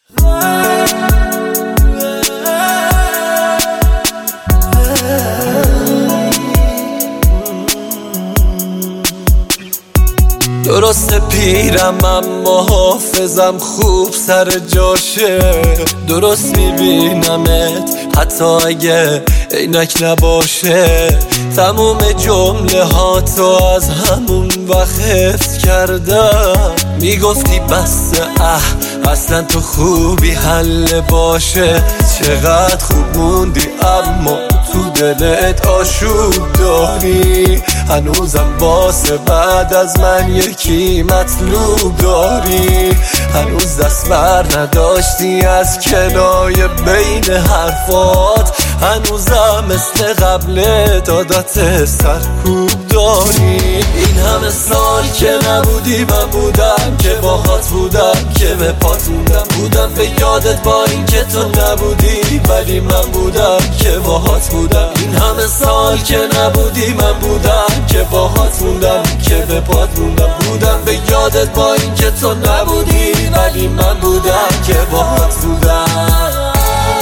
درسته پیرم اما حافظم خوب سر جاشه، درست میبینمت حتی اگه عینک نباشه. تموم جمله ها تو از همون وقت حفظ کردم. میگفتی بسته اصلا تو خوبی حل باشه. چقدر خوب موندی اما تو دلت آشوب داری. هنوزم واسه بعد از من یکی مطلوب داری. هنوز دست بر نداشتی از کنایه بین حرفات. هنوزم مثل قبل دادات سرکوب داری. این همه سال که نبودی من بودم که باهات بودم، که به پات موندم بودم به یادت با این که تو نبودی، ولی من بودم که باهات بودم. این همه سال که نبودی من بودم که باهات موندم، که به پات موندم بودم به یادت با این که تو نبودی، ولی من بودم که باهات بودم.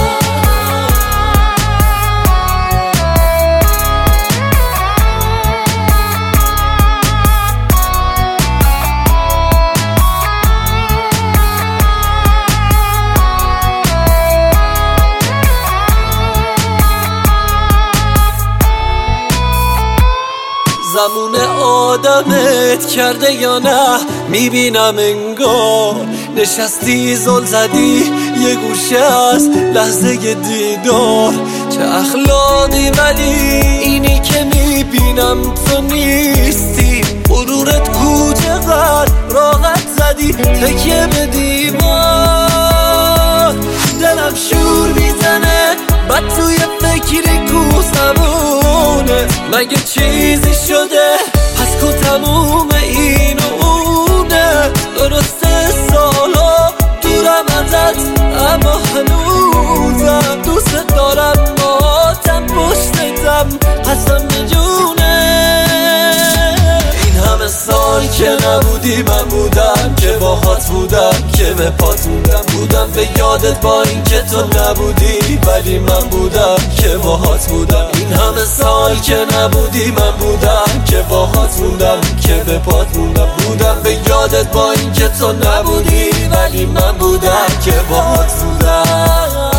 زمون آدمت کرده یا نه میبینم انگار. نشستی زل زدی یه گوشه از لحظه دیدار. چه اخلاقی ولی اینی که میبینم تو نیستی. غرورت کو چقدر راحت زدی تکیه به دیوار. دلم شور میزنه بعد توی فکری کو زبونه. مگه چیزی شده پس کو تموم این و اونه. درسته سالا دورم ازت اما هنوزم دوست دارم. ماتم پشتتم هستم میجونه. این همه سال که نبودی من بودم که باهات بودم، که به پات موندم بودم به یادت با این که تو نبودی، ولی من بودم که باهات بودم. این همه سال که نبودی من بودم که باهات موندم، که به پات موندم بودم به یادت با این که تو نبودی، ولی من بودم که باهات بودم.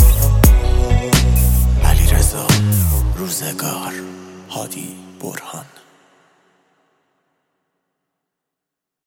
روزگار هادی برهان.